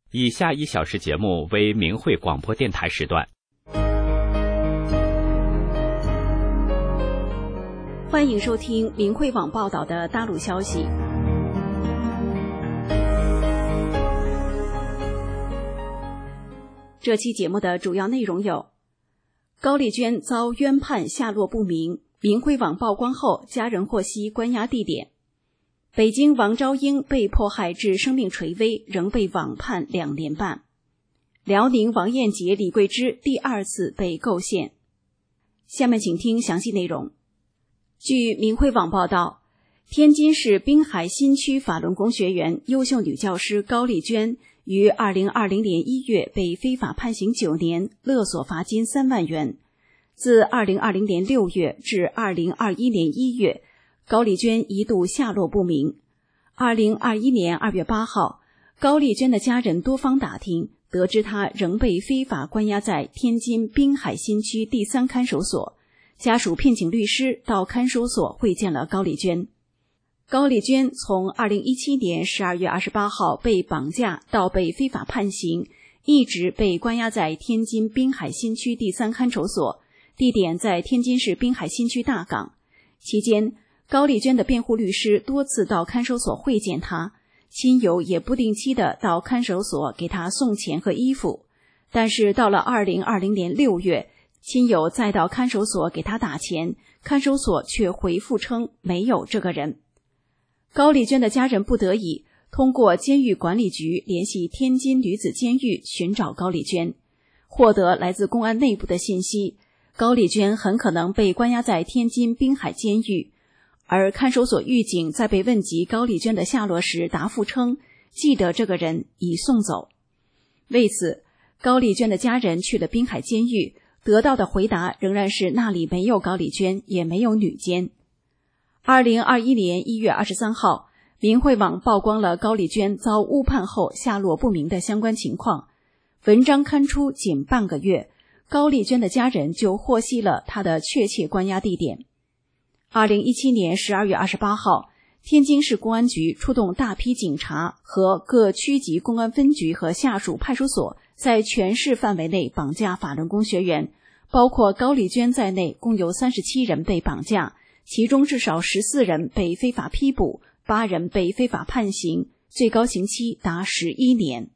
以下1小时节目为明慧广播电台时段。 欢迎收听明慧网报道的大陆消息。这期节目的主要内容有：高丽娟遭冤判下落不明，明慧网曝光后，家人获悉关押地点；北京王昭英被迫害致生命垂危，仍被网判2年半；辽宁王艳杰、李桂芝第2次被构陷。下面请听详细内容。据明慧网报道，天津市滨海新区法轮功学员优秀女教师高丽娟于2020年1月被非法判刑9年，勒索罚金3万元。自2020年6月至2021年1月，高丽娟一度下落不明。2021年2月8号，高丽娟的家人多方打听，得知她仍被非法关押在天津滨海新区第3看守所。家属聘请律师到看守所会见了高丽娟。高丽娟从2017年12月28号被绑架到被非法判刑，一直被关押在天津滨海新区第3看守所，地点在天津市滨海新区大港。期间，高丽娟的辩护律师多次到看守所会见她，亲友也不定期的到看守所给她送钱和衣服。但是到了2020年6月，亲友再到看守所给她打钱，看守所却回复称没有这个人。高丽娟的家人不得已通过监狱管理局联系天津女子监狱寻找高丽娟，获得来自公安内部的信息，高丽娟很可能被关押在天津滨海监狱。而看守所狱警在被问及高丽娟的下落时答复称，记得这个人已送走。为此，高丽娟的家人去了滨海监狱，得到的回答仍然是那里没有高丽娟，也没有女监。2021年1月23号，明慧网曝光了高丽娟遭误判后下落不明的相关情况。文章刊出仅半个月，高丽娟的家人就获悉了她的确切关押地点。2017年12月28号，天津市公安局出动大批警察和各区级公安分局和下属派出所，在全市范围内绑架法轮功学员，包括高丽娟在内，共有37人被绑架，其中至少14人被非法批捕，8人被非法判刑，最高刑期达11年。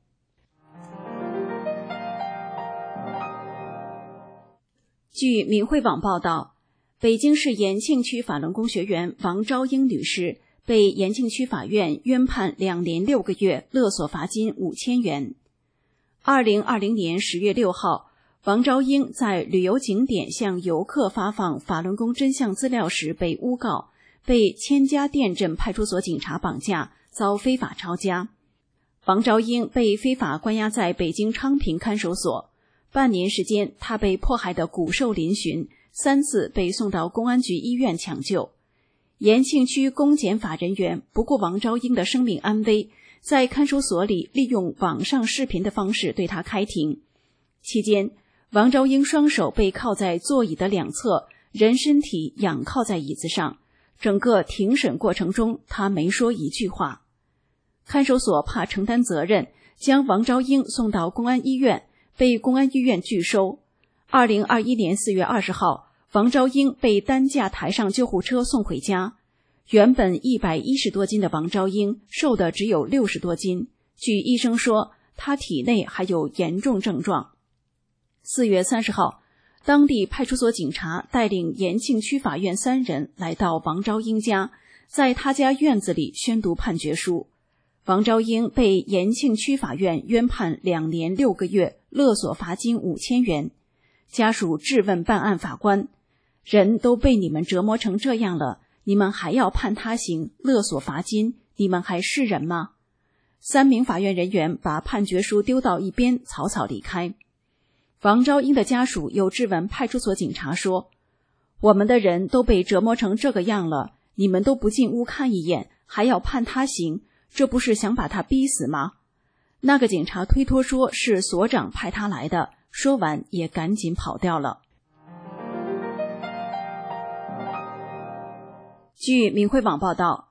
据明慧网报道，北京市延庆区法轮功学员王昭英女士被延庆区法院冤判2年6个月，勒索罚金5000元。2020年10月6号，王昭英在旅游景点向游客发放法轮功真相资料时被诬告，被千家店镇派出所警察绑架，遭非法抄家。王昭英被非法关押在北京昌平看守所，半年时间，她被迫害的骨瘦嶙峋，3次被送到公安局医院抢救。延庆区公检法人员不顾王昭英的生命安危，在看守所里利用网上视频的方式对她开庭。期间，王昭英双手被铐在座椅的两侧，人身体仰靠在椅子上。整个庭审过程中，她没说一句话。看守所怕承担责任，将王昭英送到公安医院，被公安医院拒收。2021年4月20号，王昭英被担架抬上救护车送回家。原本110多斤的王昭英瘦的只有60多斤，据医生说，她体内还有严重症状。4月30号，当地派出所警察带领延庆区法院3人来到王昭英家，在他家院子里宣读判决书。王昭英被延庆区法院冤判2年6个月，勒索罚金5000元。家属质问办案法官，人都被你们折磨成这样了，你们还要判他刑，勒索罚金，你们还是人吗？3名法院人员把判决书丢到一边，草草离开。王昭英的家属又质问派出所警察说，我们的人都被折磨成这个样了，你们都不进屋看一眼，还要判他刑，这不是想把他逼死吗？那个警察推脱说是所长派他来的，说完也赶紧跑掉了。据明慧网报道，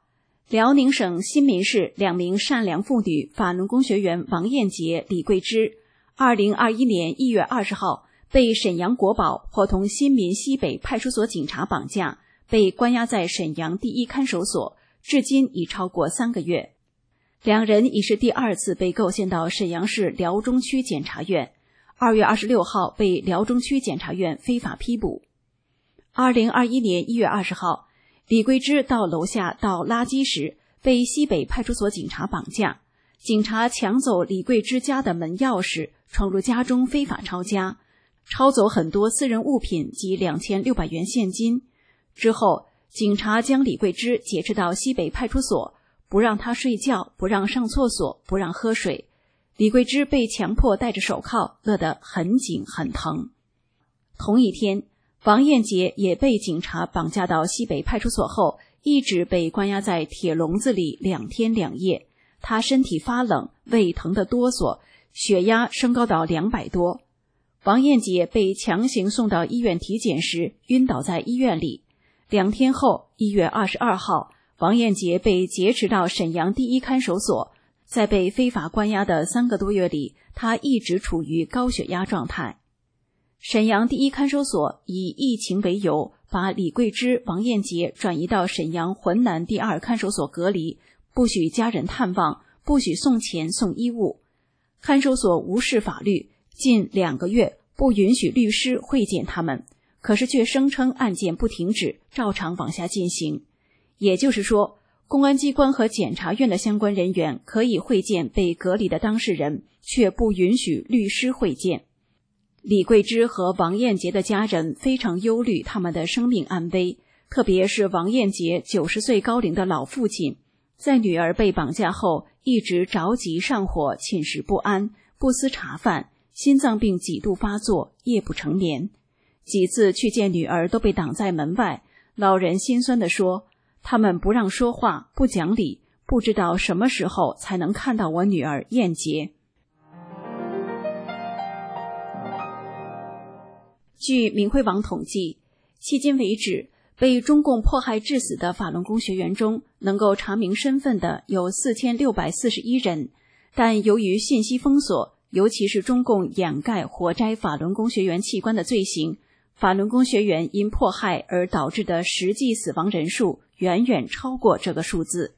辽宁省新民市2名善良妇女法轮功学员王艳杰、李桂芝2021年1月20号被沈阳国保伙同新民西北派出所警察绑架，被关押在沈阳第一看守所，至今已超过3个月。两人已是第2次被构陷到沈阳市辽中区检察院，2月26号被辽中区检察院非法批捕。2021年1月20号，李桂芝到楼下倒垃圾时被西北派出所警察绑架，警察抢走李桂芝家的门钥匙，闯入家中非法抄家，抄走很多私人物品及2600元现金。之后，警察将李桂芝劫持到西北派出所，不让她睡觉，不让上厕所，不让喝水。李桂芝被强迫戴着手铐，勒得很紧很疼。同一天，王艳杰也被警察绑架到西北派出所后，一直被关押在铁笼子里2天2夜。他身体发冷，胃疼得哆嗦，血压升高到200多。王艳杰被强行送到医院体检时晕倒在医院里。2天后，1月22号，王艳杰被劫持到沈阳第一看守所。在被非法关押的3个多月里，他一直处于高血压状态。沈阳第一看守所以疫情为由，把李桂芝、王艳杰转移到沈阳浑南第2看守所隔离，不许家人探望，不许送钱送衣物。看守所无视法律，近2个月不允许律师会见他们，可是却声称案件不停止，照常往下进行。也就是说，公安机关和检察院的相关人员可以会见被隔离的当事人，却不允许律师会见。李桂芝和王艳杰的家人非常忧虑他们的生命安危，特别是王艳杰90岁高龄的老父亲，在女儿被绑架后一直着急上火，寝食不安，不思茶饭，心脏病几度发作，夜不成眠。几次去见女儿都被挡在门外，老人心酸地说，他们不让说话，不讲理，不知道什么时候才能看到我女儿艳杰。据明慧网统计，迄今为止，被中共迫害致死的法轮功学员中，能够查明身份的有4641人，但由于信息封锁，尤其是中共掩盖活摘法轮功学员器官的罪行，法轮功学员因迫害而导致的实际死亡人数远远超过这个数字。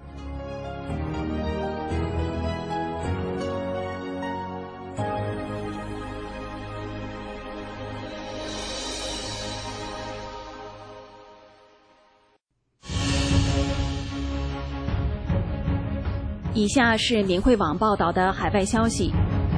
以下是明慧网报道的海外消息，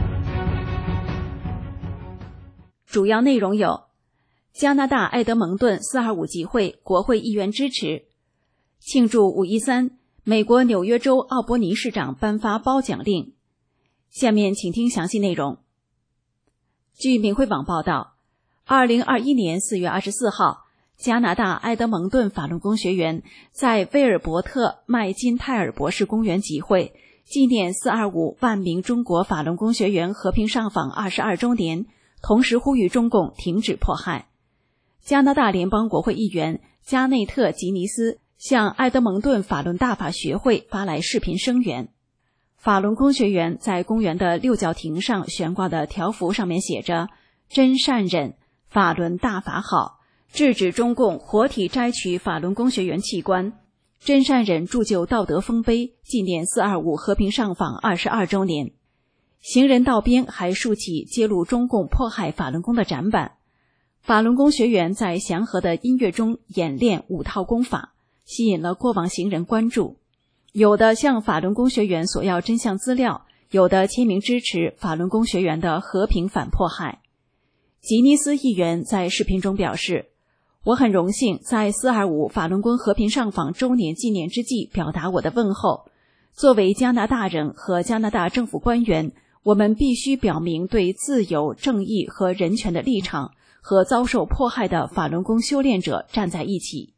主要内容有：加拿大埃德蒙顿425集会，国会议员支持；庆祝513，美国纽约州奥伯尼市长颁发褒奖令。下面请听详细内容。据明慧网报道，2021年4月24号，加拿大埃德蒙顿法轮功学员在威尔伯特麦金泰尔博士公园集会，纪念425万名中国法轮功学员和平上访22周年，同时呼吁中共停止迫害。加拿大联邦国会议员加内特·吉尼斯向埃德蒙顿法轮大法学会发来视频声援。法轮功学员在公园的六角亭上悬挂的条幅上面写着“真善忍，法轮大法好”，制止中共活体摘取法轮功学员器官。真善忍铸就道德丰碑，纪念425和平上访22周年。行人道边还竖起揭露中共迫害法轮功的展板。法轮功学员在祥和的音乐中演练5套功法，吸引了过往行人关注。有的向法轮功学员索要真相资料，有的签名支持法轮功学员的和平反迫害。吉尼斯议员在视频中表示，我很荣幸在425法轮功和平上访周年纪念之际表达我的问候。作为加拿大人和加拿大政府官员，我们必须表明对自由、正义和人权的立场，和遭受迫害的法轮功修炼者站在一起。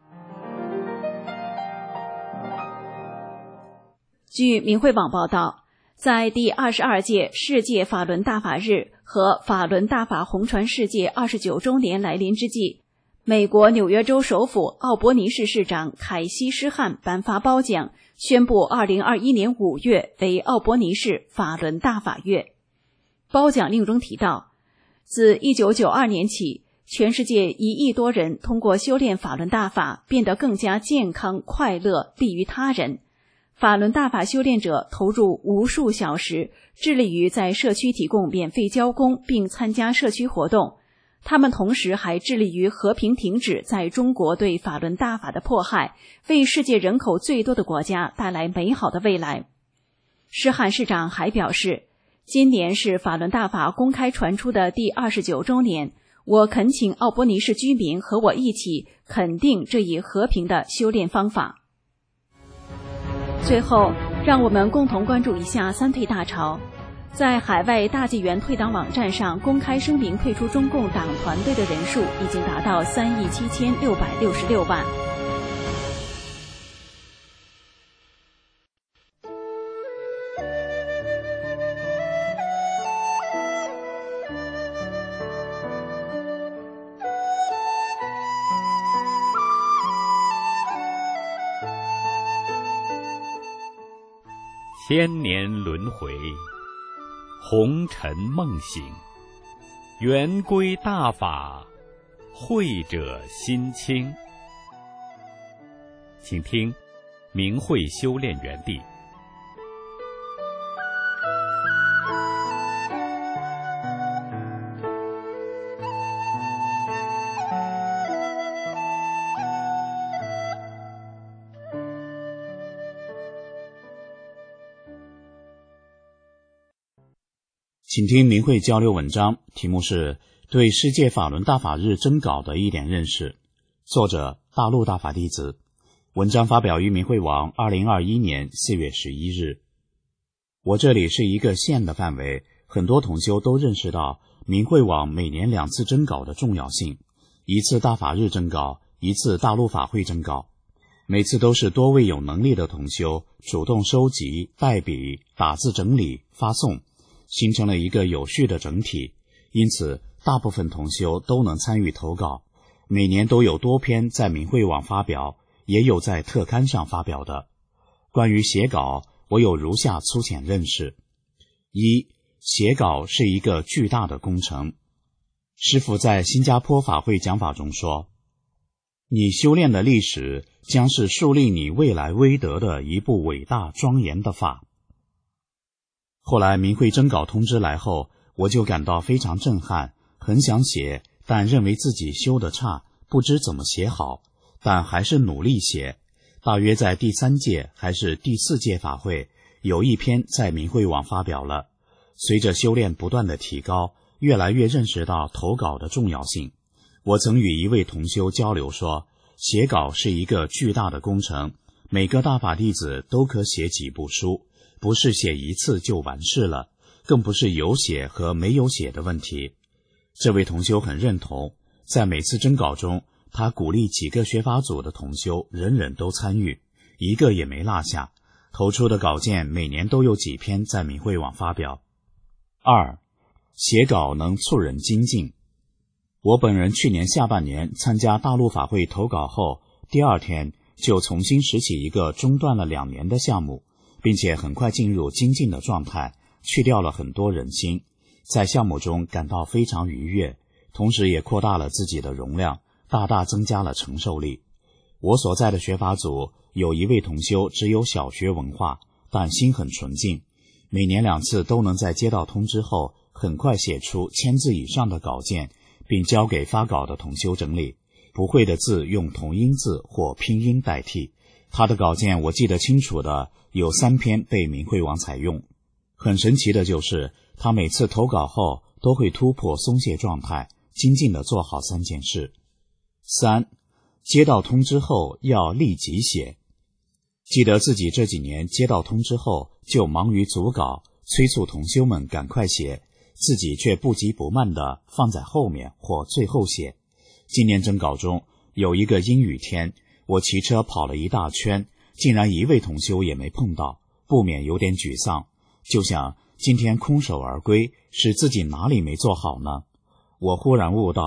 据明慧网报道，在第22届世界法轮大法日和法轮大法红传世界29周年来临之际， 美国纽约州首府奥伯尼市市长凯西·施汉颁发褒奖，宣布2021年5月为奥伯尼市法轮大法月。褒奖令中提到，自1992年起，全世界1亿多人通过修炼法轮大法变得更加健康、快乐，利于他人。法轮大法修炼者投入无数小时，致力于在社区提供免费交工，并参加社区活动。他们同时还致力于和平停止在中国对法轮大法的迫害，为世界人口最多的国家带来美好的未来。施汉市长还表示，今年是法轮大法公开传出的第29周年，我恳请奥伯尼市居民和我一起肯定这一和平的修炼方法。最后，让我们共同关注一下三退大潮。在海外大纪元退党网站上公开声明退出中共党团队的人数已经达到3亿7666万。 千年轮回，红尘梦醒，圆规大法，慧者心清。请听明慧修炼园地。 请听明慧交流文章，题目是对世界法轮大法日征稿的一点认识，作者大陆大法弟子。文章发表于明慧网2021年4月11日。我这里是一个县的范围，很多同修都认识到明慧网每年2次征稿的重要性，一次大法日征稿，一次大陆法会征稿。每次都是多位有能力的同修主动收集、代笔、打字整理、发送，形成了一个有序的整体，因此大部分同修都能参与投稿，每年都有多篇在明慧网发表，也有在特刊上发表的。关于写稿，我有如下粗浅认识：一、写稿是一个巨大的工程。师父在新加坡法会讲法中说，你修炼的历史将是树立你未来威德的一部伟大庄严的法。后来明慧征稿通知来后，我就感到非常震撼，很想写，但认为自己修得差，不知怎么写好，但还是努力写。大约在第3届还是第4届法会，有一篇在明慧网发表了。随着修炼不断的提高，越来越认识到投稿的重要性。我曾与一位同修交流说，写稿是一个巨大的工程，每个大法弟子都可写几部书，不是写一次就完事了，更不是有写和没有写的问题。这位同修很认同，在每次征稿中，他鼓励几个学法组的同修人人都参与，一个也没落下，投出的稿件每年都有几篇在明慧网发表。二、写稿能促人精进。我本人去年下半年参加大陆法会投稿后，第2天就重新拾起一个中断了2年的项目，并且很快进入精进的状态，去掉了很多人心，在项目中感到非常愉悦，同时也扩大了自己的容量，大大增加了承受力。我所在的学法组有一位同修只有小学文化，但心很纯净，每年2次都能在接到通知后很快写出1000字以上的稿件，并交给发稿的同修整理，不会的字用同音字或拼音代替。他的稿件我记得清楚的有3篇被明慧网采用。很神奇的就是他每次投稿后都会突破松懈状态，精进地做好3件事。3、接到通知后要立即写。记得自己这几年接到通知后就忙于组稿，催促同修们赶快写，自己却不急不慢地放在后面或最后写。今年征稿中有一个阴雨天，我骑车跑了一大圈，竟然一位同修也没碰到，不免有点沮丧，就想今天空手而归，是自己哪里没做好呢？我忽然悟到，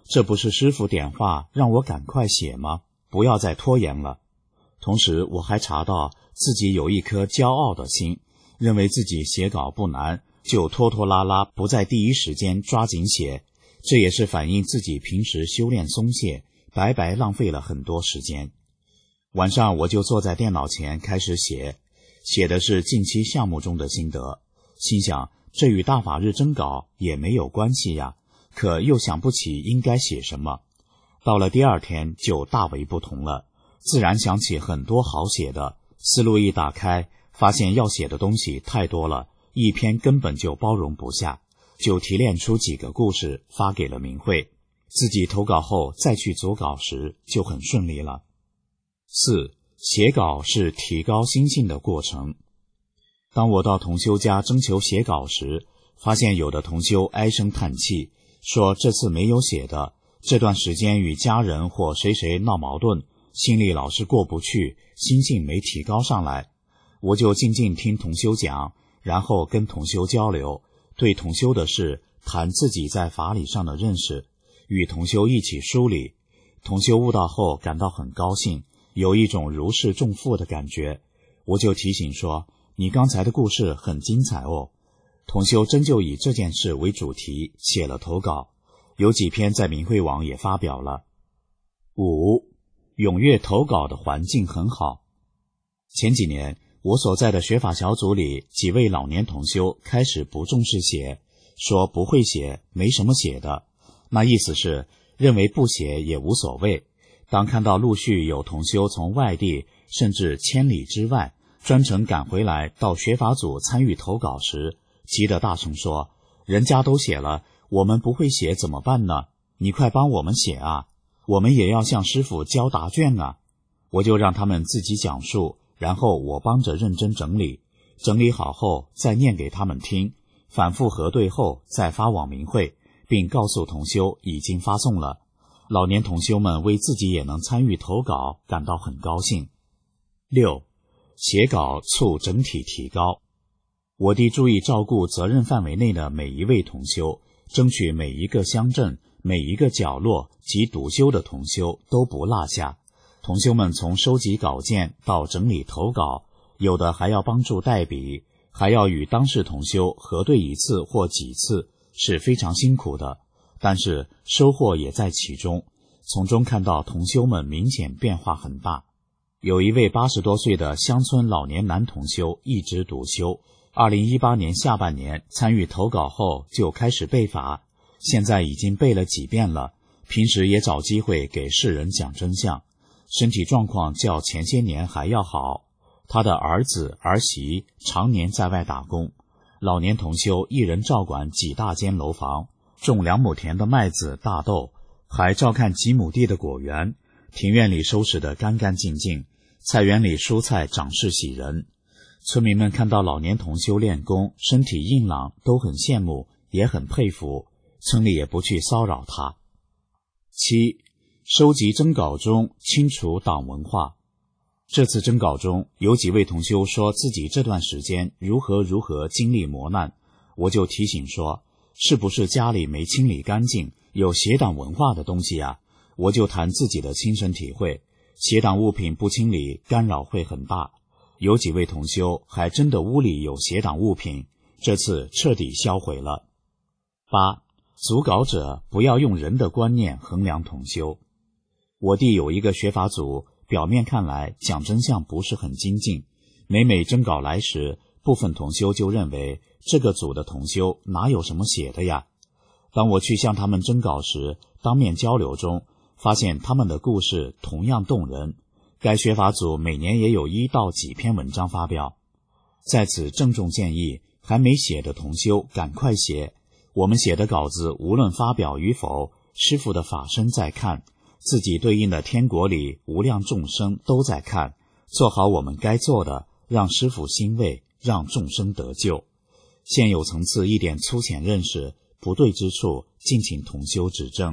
这不是师父点化让我赶快写吗？不要再拖延了。同时我还查到自己有一颗骄傲的心，认为自己写稿不难，就拖拖拉拉，不在第一时间抓紧写，这也是反映自己平时修炼松懈，白白浪费了很多时间。晚上我就坐在电脑前开始写的是近期项目中的心得，心想这与大法日征稿也没有关系呀，可又想不起应该写什么。到了第二天就大为不同了，自然想起很多好写的，思路一打开，发现要写的东西太多了，一篇根本就包容不下，就提炼出几个故事发给了明慧。自己投稿后再去组稿时就很顺利了。4. 写稿是提高心性的过程。当我到同修家征求写稿时，发现有的同修唉声叹气，说这次没有写的，这段时间与家人或谁谁闹矛盾，心里老是过不去，心性没提高上来。我就静静听同修讲，然后跟同修交流，对同修的事谈自己在法理上的认识，与同修一起梳理。同修悟道后感到很高兴，有一种如释重负的感觉。我就提醒说，你刚才的故事很精彩哦。同修真就以这件事为主题写了投稿，有几篇在明慧网也发表了。5. 踊跃投稿的环境很好。前几年我所在的学法小组里，几位老年同修开始不重视写，说不会写，没什么写的，那意思是认为不写也无所谓。当看到陆续有同修从外地甚至千里之外专程赶回来到学法组参与投稿时，急得大声说，人家都写了，我们不会写怎么办呢？你快帮我们写啊，我们也要向师父交答卷啊。我就让他们自己讲述，然后我帮着认真整理，整理好后再念给他们听，反复核对后再发往明慧，并告诉同修已经发送了。老年同修们为自己也能参与投稿感到很高兴。6. 写稿促整体提高。我地注意照顾责任范围内的每一位同修，争取每一个乡镇、每一个角落及独修的同修都不落下。同修们从收集稿件到整理投稿，有的还要帮助代笔，还要与当事同修核对一次或几次，是非常辛苦的。但是收获也在其中，从中看到同修们明显变化很大。有一位80多岁的乡村老年男同修一直独修，2018年下半年参与投稿后就开始背法，现在已经背了几遍了，平时也找机会给世人讲真相，身体状况较前些年还要好。他的儿子儿媳常年在外打工，老年同修一人照管几大间楼房，种2亩田的麦子大豆，还照看几亩地的果园，庭院里收拾得干干净净，菜园里蔬菜长势喜人。村民们看到老年同修练功，身体硬朗，都很羡慕，也很佩服，村里也不去骚扰他。7. 收集征稿中清除党文化。这次征稿中有几位同修说自己这段时间如何经历磨难，我就提醒说，是不是家里没清理干净，有邪党文化的东西啊？我就谈自己的亲身体会，邪党物品不清理，干扰会很大。有几位同修还真的屋里有邪党物品，这次彻底销毁了。8. 组稿者不要用人的观念衡量同修。我弟有一个学法组，表面看来讲真相不是很精进，每征稿来时，部分同修就认为这个组的同修哪有什么写的呀。当我去向他们征稿时，当面交流中发现他们的故事同样动人，该学法组每年也有1到几篇文章发表。在此郑重建议，还没写的同修赶快写，我们写的稿子无论发表与否，师父的法身在看，自己对应的天国里无量众生都在看，做好我们该做的，让师父欣慰，让众生得救。现有层次一点粗浅认识，不对之处敬请同修指正。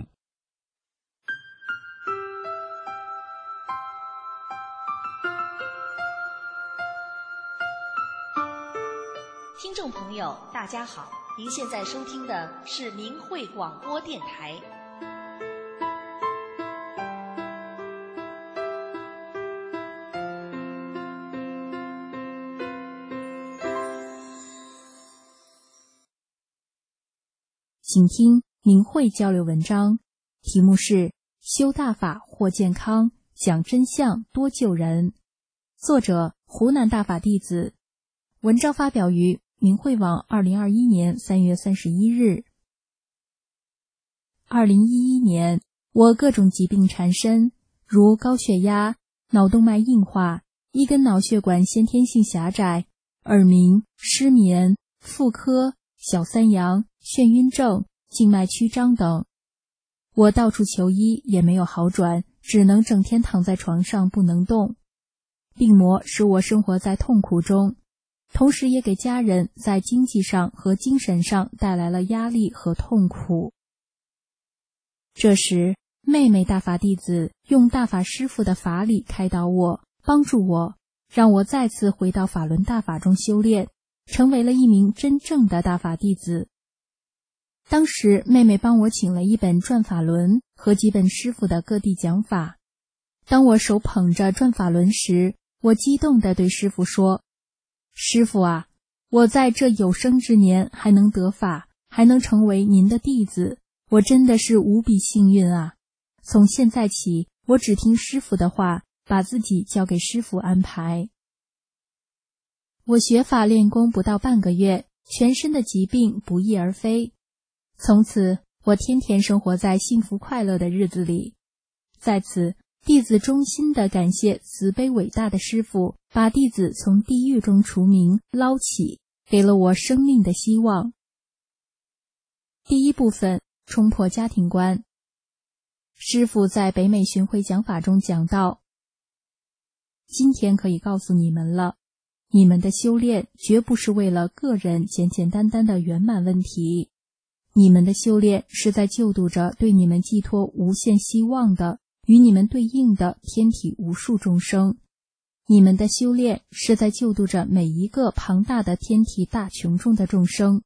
听众朋友大家好，您现在收听的是明慧广播电台。 请听明慧交流文章，题目是修大法获健康，讲真相多救人。作者湖南大法弟子。文章发表于明慧网2021年3月31日。2011年，我各种疾病缠身，如高血压、脑动脉硬化、一根脑血管先天性狭窄、耳鸣、失眠、妇科、小三阳、眩晕症、静脉曲张等。我到处求医也没有好转，只能整天躺在床上不能动。病魔使我生活在痛苦中，同时也给家人在经济上和精神上带来了压力和痛苦。这时，妹妹大法弟子用大法师父的法理开导我，帮助我，让我再次回到法轮大法中修炼，成为了一名真正的大法弟子。当时妹妹帮我请了一本转法轮和几本师父的各地讲法。当我手捧着转法轮时，我激动地对师父说：师父啊，我在这有生之年还能得法，还能成为您的弟子，我真的是无比幸运啊！从现在起，我只听师父的话，把自己交给师父安排。我学法练功不到半个月，全身的疾病不翼而飞。从此，我天天生活在幸福快乐的日子里。在此，弟子衷心地感谢慈悲伟大的师父，把弟子从地狱中除名捞起，给了我生命的希望。第一部分，冲破家庭观。师父在北美巡回讲法中讲到，今天可以告诉你们了，你们的修炼绝不是为了个人简简单单的圆满问题，你们的修炼是在救度着对你们寄托无限希望的与你们对应的天体无数众生，你们的修炼是在救度着每一个庞大的天体大群众的众生。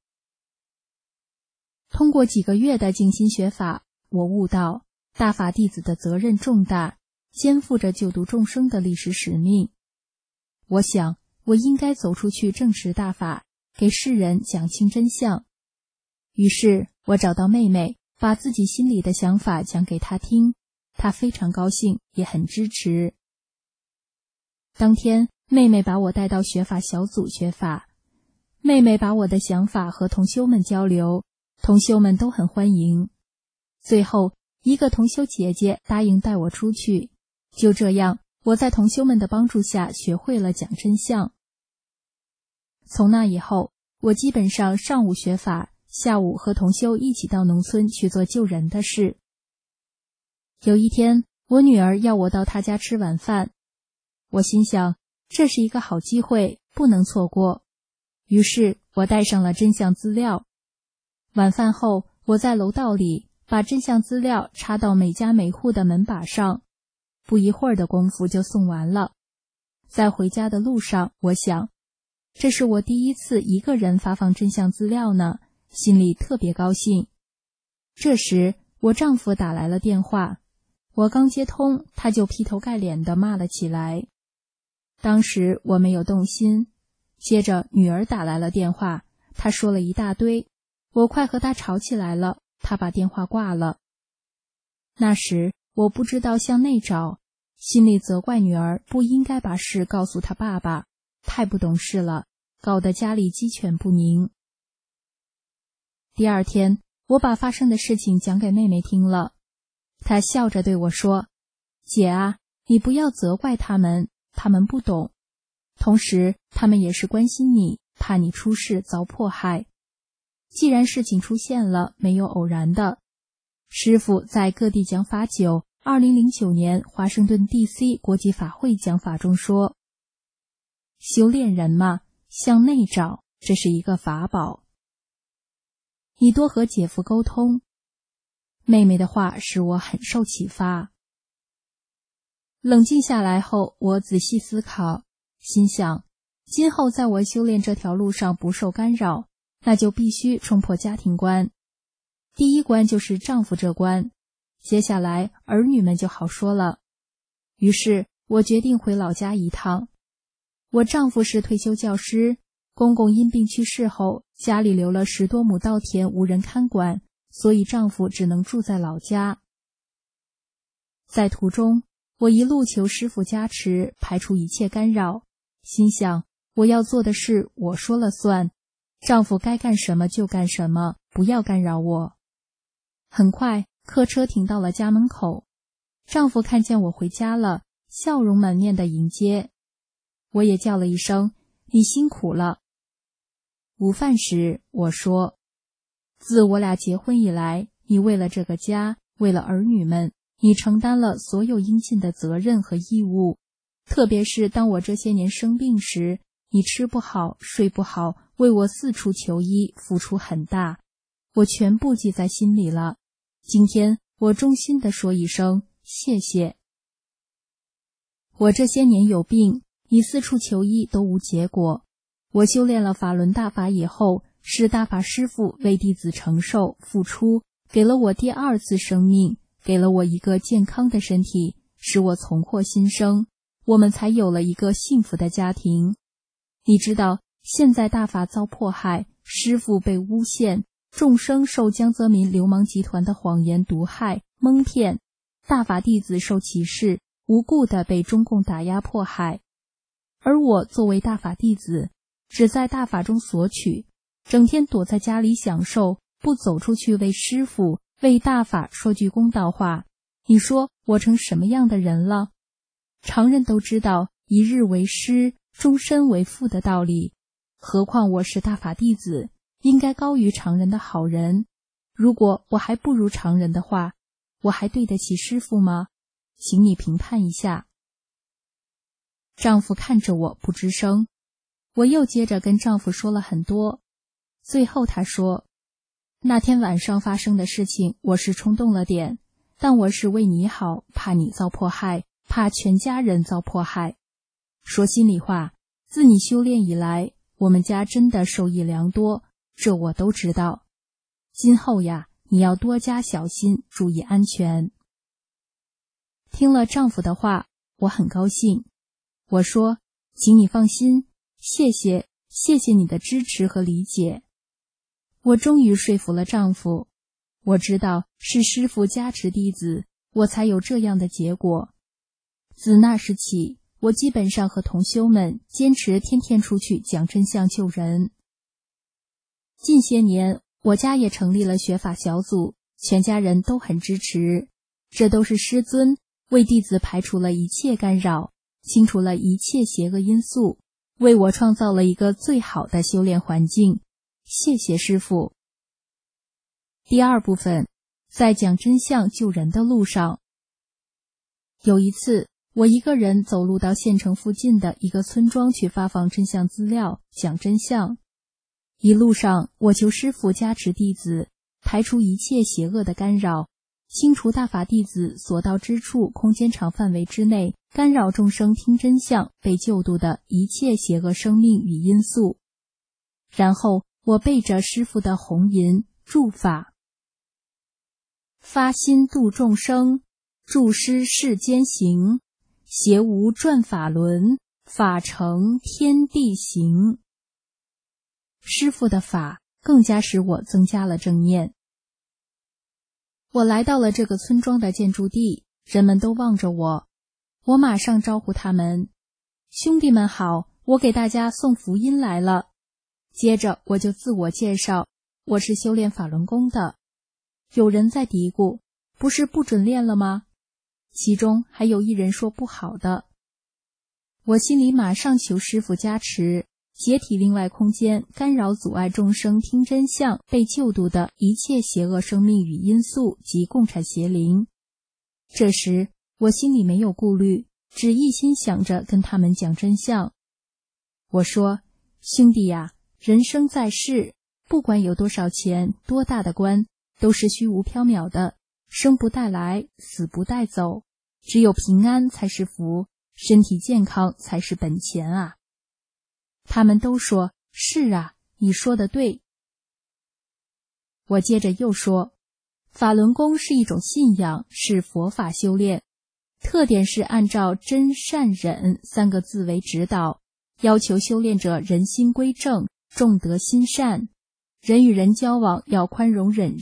通过几个月的静心学法，我悟到大法弟子的责任重大，肩负着救度众生的历史使命。我想，我应该走出去证实大法，给世人讲清真相。于是，我找到妹妹，把自己心里的想法讲给她听，她非常高兴，也很支持。当天，妹妹把我带到学法小组学法，妹妹把我的想法和同修们交流，同修们都很欢迎。最后，一个同修姐姐答应带我出去。就这样，我在同修们的帮助下学会了讲真相。从那以后，我基本上上午学法，下午和同修一起到农村去做救人的事。有一天，我女儿要我到她家吃晚饭，我心想，这是一个好机会，不能错过。于是，我带上了真相资料。晚饭后，我在楼道里把真相资料插到每家每户的门把上，不一会儿的功夫就送完了。在回家的路上，我想，这是我第一次一个人发放真相资料呢，心里特别高兴。这时，我丈夫打来了电话，我刚接通，他就劈头盖脸地骂了起来。当时我没有动心，接着女儿打来了电话，她说了一大堆，我快和她吵起来了，她把电话挂了。那时我不知道向内找，心里责怪女儿不应该把事告诉她爸爸，太不懂事了，搞得家里鸡犬不宁。第二天，我把发生的事情讲给妹妹听了，她笑着对我说：姐啊，你不要责怪他们，他们不懂，同时他们也是关心你，怕你出事遭迫害。既然事情出现了，没有偶然的。师父在各地讲法久2009年华盛顿 DC 国际法会讲法中说，修炼人嘛，向内找，这是一个法宝。你多和姐夫沟通。妹妹的话使我很受启发。冷静下来后，我仔细思考，心想，今后在我修炼这条路上不受干扰，那就必须冲破家庭观。第一关就是丈夫这关，接下来儿女们就好说了。于是我决定回老家一趟。我丈夫是退休教师，公公因病去世后，家里留了10多亩稻田无人看管， 所以丈夫只能住在老家。在途中，我一路求师父加持，排除一切干扰，心想我要做的事我说了算，丈夫该干什么就干什么，不要干扰我。很快，客车停到了家门口，丈夫看见我回家了，笑容满面地迎接。我也叫了一声，你辛苦了。午饭时，我说，自我俩结婚以来，你为了这个家，为了儿女们，你承担了所有应尽的责任和义务，特别是当我这些年生病时，你吃不好睡不好，为我四处求医，付出很大，我全部记在心里了。今天我衷心地说一声谢谢。我这些年有病，你四处求医都无结果，我修炼了法轮大法以后，是大法师父为弟子承受付出，给了我第二次生命，给了我一个健康的身体，使我重获新生，我们才有了一个幸福的家庭。你知道，现在大法遭迫害，师父被诬陷，众生受江泽民流氓集团的谎言毒害蒙骗，大法弟子受歧视，无故地被中共打压迫害。而我作为大法弟子，只在大法中索取，整天躲在家里享受，不走出去为师父为大法说句公道话，你说我成什么样的人了？常人都知道一日为师，终身为父的道理，何况我是大法弟子，应该高于常人的好人。如果我还不如常人的话，我还对得起师父吗？请你评判一下。丈夫看着我不吱声，我又接着跟丈夫说了很多。最后他说，那天晚上发生的事情我是冲动了点，但我是为你好，怕你遭迫害，怕全家人遭迫害。说心里话，自你修炼以来，我们家真的受益良多，这我都知道。今后呀，你要多加小心，注意安全。听了丈夫的话，我很高兴。我说，请你放心，谢谢你的支持和理解。我终于说服了丈夫，我知道是师父加持弟子，我才有这样的结果。自那时起，我基本上和同修们坚持天天出去讲真相救人。近些年，我家也成立了学法小组，全家人都很支持，这都是师尊为弟子排除了一切干扰，清除了一切邪恶因素，为我创造了一个最好的修炼环境。谢谢师父。第二部分，在讲真相救人的路上。有一次，我一个人走路到县城附近的一个村庄去发放真相资料，讲真相。一路上，我求师父加持弟子，排除一切邪恶的干扰，清除大法弟子所到之处空间场范围之内干扰众生听真相被救度的一切邪恶生命与因素。然后我背着师父的红银祝法，发心度众生，助师世间行，邪无转法轮，法成天地行。师父的法更加使我增加了正念。我来到了这个村庄的建筑地，人们都望着我，我马上招呼他们，兄弟们好，我给大家送福音来了。接着我就自我介绍，我是修炼法轮功的。有人在嘀咕，不是不准练了吗？其中还有一人说不好的。我心里马上求师父加持，解体另外空间干扰阻碍众生听真相被救度的一切邪恶生命与因素及共产邪灵。这时我心里没有顾虑，只一心想着跟他们讲真相。我说，兄弟呀，人生在世，不管有多少钱，多大的官，都是虚无缥缈的，生不带来，死不带走，只有平安才是福，身体健康才是本钱啊。他们都说，是啊，你说的对。我接着又说，法轮功是一种信仰，是佛法修炼，特点是按照真善忍三个字为指导，要求修炼者人心归正，重德心善，人与人交往要宽容忍让，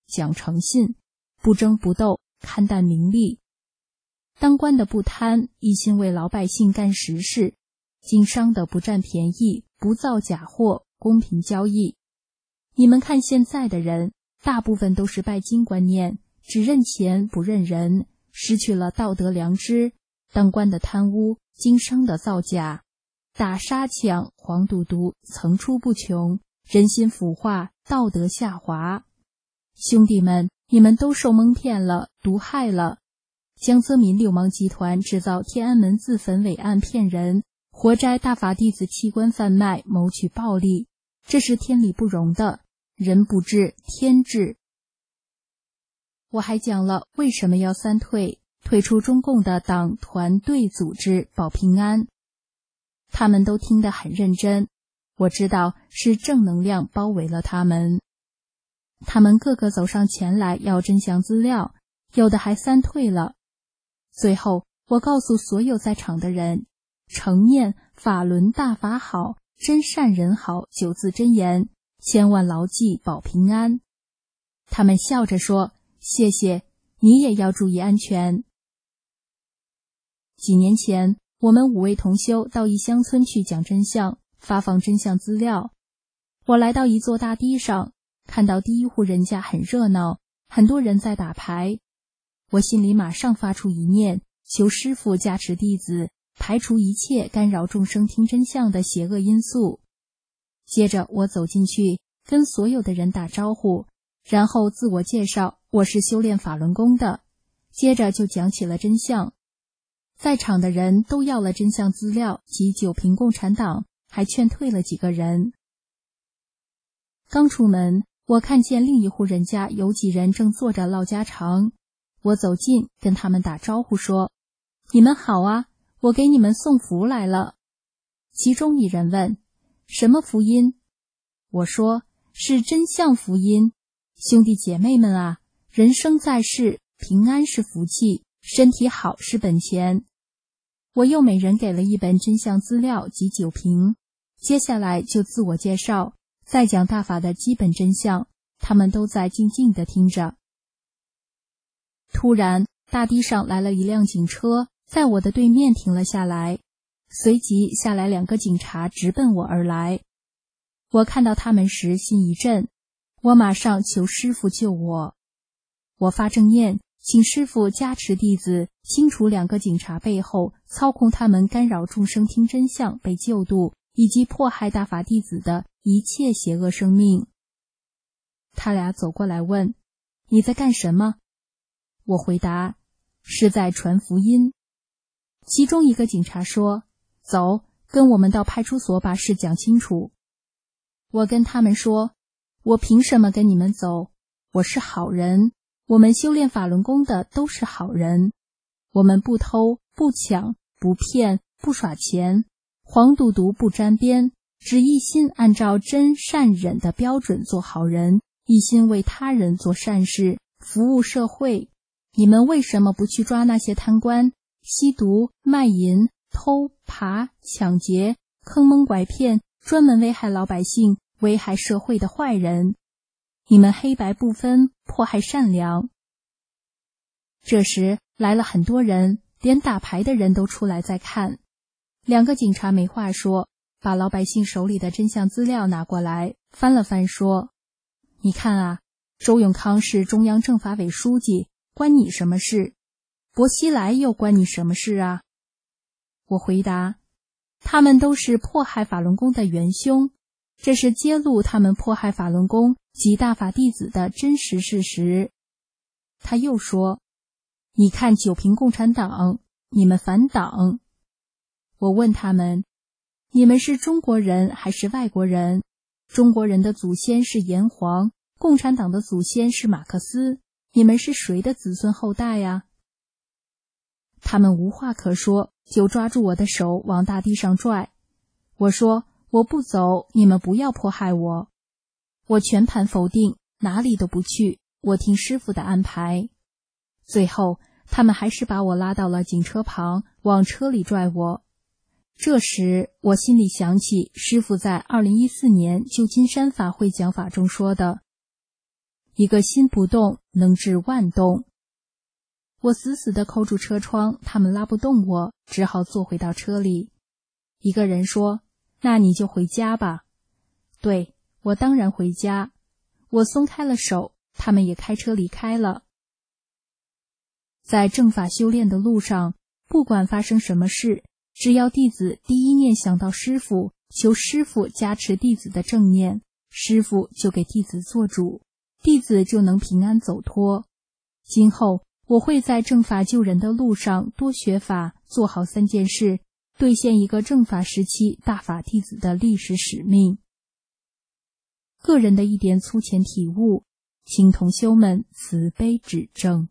讲诚信，不争不斗，看淡名利。当官的不贪，一心为老百姓干实事；经商的不占便宜，不造假货，公平交易。你们看现在的人，大部分都是拜金观念，只认钱不认人，失去了道德良知。当官的贪污，经商的造假，打杀抢、黄赌毒层出不穷，人心腐化，道德下滑。兄弟们，你们都受蒙骗了，毒害了。江泽民流氓集团制造天安门自焚伪案骗人，活摘大法弟子器官贩卖，谋取暴利，这是天理不容的，人不治天治。我还讲了为什么要三退，退出中共的党团队组织保平安。他们都听得很认真，我知道是正能量包围了他们。他们个个走上前来要真相资料，有的还三退了。最后我告诉所有在场的人，诚念法轮大法好，真善人好9字真言，千万牢记保平安。他们笑着说，谢谢，你也要注意安全。几年前，我们5位同修到一乡村去讲真相，发放真相资料。我来到一座大堤上，看到第一户人家很热闹，很多人在打牌。我心里马上发出一念，求师父加持弟子，排除一切干扰众生听真相的邪恶因素。接着我走进去，跟所有的人打招呼，然后自我介绍，我是修炼法轮功的。接着就讲起了真相。在场的人都要了真相资料及9评共产党，还劝退了几个人。刚出门，我看见另一户人家有几人正坐着唠家常。我走近跟他们打招呼说，你们好啊，我给你们送福来了。其中一人问，什么福音？我说，是真相福音。兄弟姐妹们啊，人生在世，平安是福气，身体好是本钱。我又每人给了一本真相资料及9评，接下来就自我介绍，再讲大法的基本真相，他们都在静静地听着。突然，大堤上来了一辆警车，在我的对面停了下来，随即下来2个警察直奔我而来。我看到他们时心一震，我马上求师父救我。我发正念，请师父加持弟子，清除2个警察背后操控他们干扰众生听真相被救度，以及迫害大法弟子的一切邪恶生命。他俩走过来问，你在干什么？我回答，是在传福音。其中一个警察说，走，跟我们到派出所把事讲清楚。我跟他们说，我凭什么跟你们走？我是好人，我们修炼法轮功的都是好人，我们不偷不抢不骗不耍钱，黄赌毒不沾边，只一心按照真善忍的标准做好人，一心为他人做善事，服务社会。你们为什么不去抓那些贪官、吸毒、卖淫、偷扒、抢劫、坑蒙拐骗，专门危害老百姓、危害社会的坏人？你们黑白不分，迫害善良。这时来了很多人，连打牌的人都出来在看。2个警察没话说，把老百姓手里的真相资料拿过来，翻了翻说，你看啊，周永康是中央政法委书记，关你什么事？薄熙来又关你什么事啊？我回答，他们都是迫害法轮功的元凶，这是揭露他们迫害法轮功及大法弟子的真实事实。他又说，你看9评共产党，你们反党。我问他们，你们是中国人还是外国人？中国人的祖先是炎黄，共产党的祖先是马克思，你们是谁的子孙后代呀？他们无话可说，就抓住我的手往大地上拽。我说，我不走，你们不要迫害我。我全盘否定，哪里都不去，我听师父的安排。最后他们还是把我拉到了警车旁，往车里拽我。这时我心里想起师父在2014年旧金山法会讲法中说的， 一个心不动能治万动。我死死地扣住车窗，他们拉不动我，只好坐回到车里。一个人说：那你就回家吧。对，我当然回家。我松开了手，他们也开车离开了。在正法修炼的路上，不管发生什么事，只要弟子第一念想到师父，求师父加持弟子的正念，师父就给弟子做主，弟子就能平安走脱。今后我会在正法救人的路上多学法，做好3件事，兑现一个正法时期大法弟子的历史使命。个人的一点粗浅体悟，请同修们慈悲指正。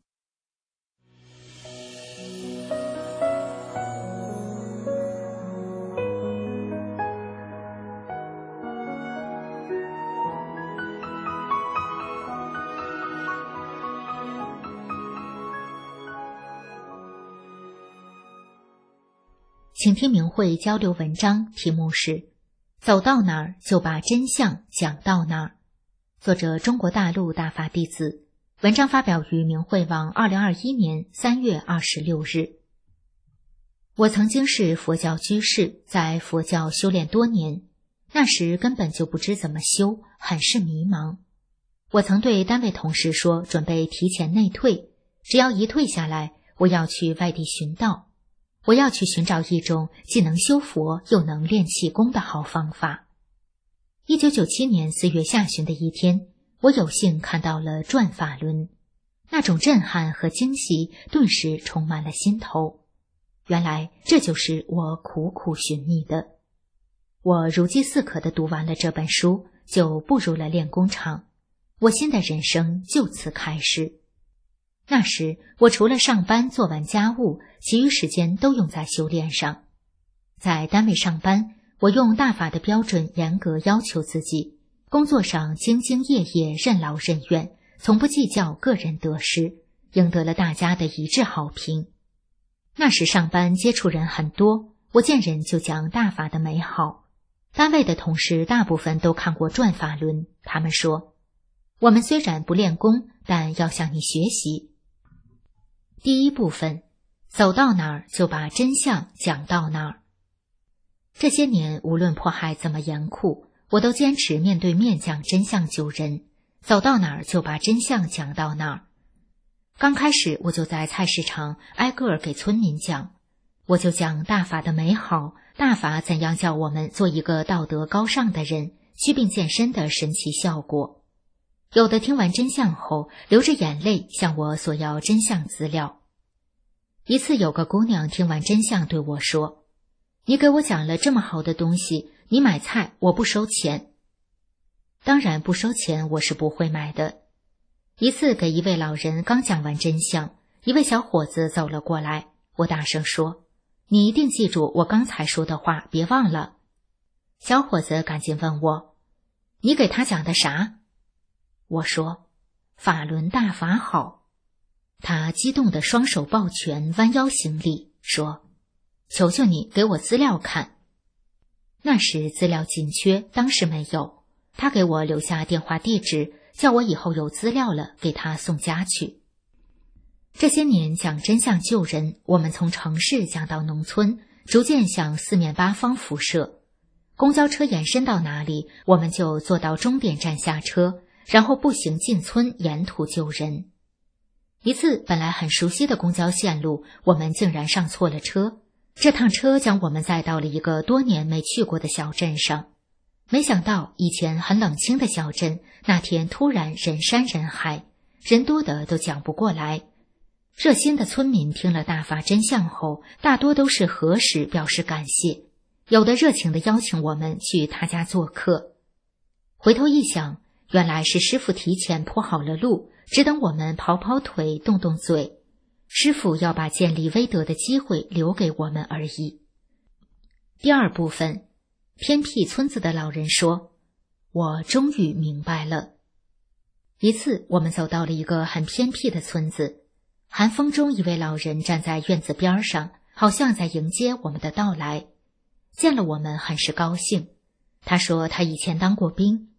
请听明慧交流文章，题目是走到哪儿就把真相讲到哪儿。作者中国大陆大法弟子，文章发表于明慧网2021年3月26日。我曾经是佛教居士，在佛教修炼多年，那时根本就不知怎么修，很是迷茫。我曾对单位同事说，准备提前内退，只要一退下来，我要去外地寻道，我要去寻找一种既能修佛又能练气功的好方法。1997年4月下旬的一天，我有幸看到了转法轮，那种震撼和惊喜顿时充满了心头。原来这就是我苦苦寻觅的。我如饥似渴地读完了这本书，就步入了练功场，我新的人生就此开始。那时我除了上班做完家务，其余时间都用在修炼上。在单位上班，我用大法的标准严格要求自己，工作上兢兢业业，任劳任怨，从不计较个人得失，赢得了大家的一致好评。那时上班接触人很多，我见人就讲大法的美好。单位的同事大部分都看过转法轮，他们说，我们虽然不练功，但要向你学习。第一部分，走到哪儿就把真相讲到哪儿。这些年无论迫害怎么严酷，我都坚持面对面讲真相救人，走到哪儿就把真相讲到哪儿。刚开始我就在菜市场挨个儿给村民讲，我就讲大法的美好，大法怎样叫我们做一个道德高尚的人，祛病健身的神奇效果。有的听完真相后流着眼泪向我索要真相资料。一次有个姑娘听完真相对我说，你给我讲了这么好的东西，你买菜我不收钱。当然不收钱我是不会买的。一次给一位老人刚讲完真相，一位小伙子走了过来，我大声说，你一定记住我刚才说的话，别忘了。小伙子赶紧问我，你给他讲的啥？我说，法轮大法好。他激动的双手抱拳，弯腰行礼，说，求求你给我资料看。那时资料紧缺，当时没有，他给我留下电话地址，叫我以后有资料了给他送家去。这些年讲真相救人，我们从城市讲到农村，逐渐向四面八方辐射。公交车延伸到哪里，我们就坐到终点站下车，然后步行进村，沿途救人。一次本来很熟悉的公交线路，我们竟然上错了车，这趟车将我们载到了一个多年没去过的小镇上。没想到以前很冷清的小镇，那天突然人山人海，人多的都讲不过来。热心的村民听了大法真相后，大多都是合十表示感谢，有的热情地邀请我们去他家做客。回头一想，原来是师父提前铺好了路，只等我们跑跑腿，动动嘴。师父要把建立威德的机会留给我们而已。第二部分，偏僻村子的老人说，我终于明白了。一次我们走到了一个很偏僻的村子，寒风中一位老人站在院子边上，好像在迎接我们的到来。见了我们很是高兴，他说他以前当过兵，